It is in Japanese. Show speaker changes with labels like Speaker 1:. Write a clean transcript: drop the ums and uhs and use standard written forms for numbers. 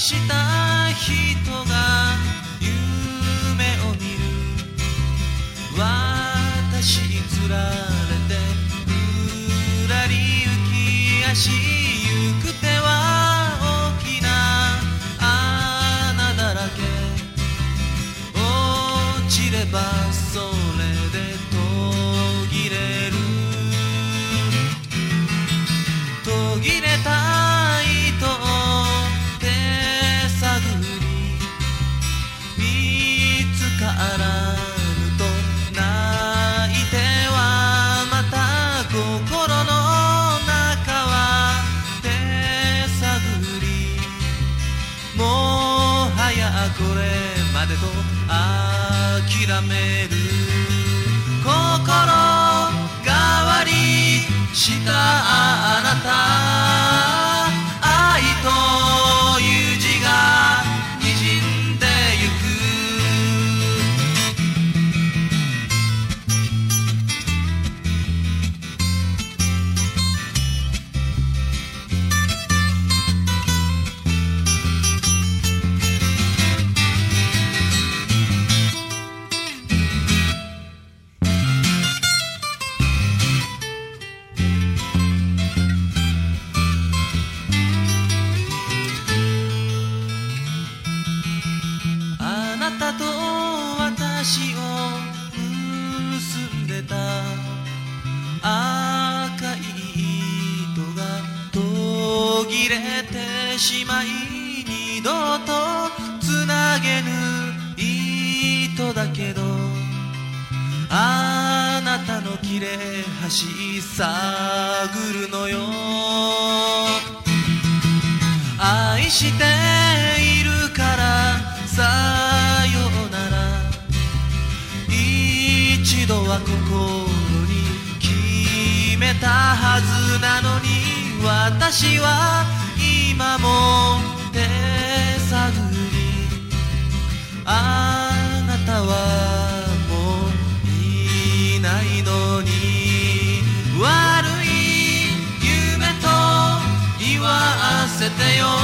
Speaker 1: した人が夢を見る。私つられてぶらり浮き足ゆく手は大きな穴だらけ。落ちればそれで途切れる。途切れた糸を手探り、見つからぬと泣いてはまた心の中は手探り。もはやこれまでと諦める。心変わりしたあなた、愛という字が滲んでゆく。あなたと私を結んでた赤い糸が途切れてしまい、二度とつなげぬ糸だけど、あなたの切れ端探るのよ。愛しているからさようなら、一度は心に決めたはずなのに、私は今も手探り。あなたはもういないのに、悪い夢と言わせてよ。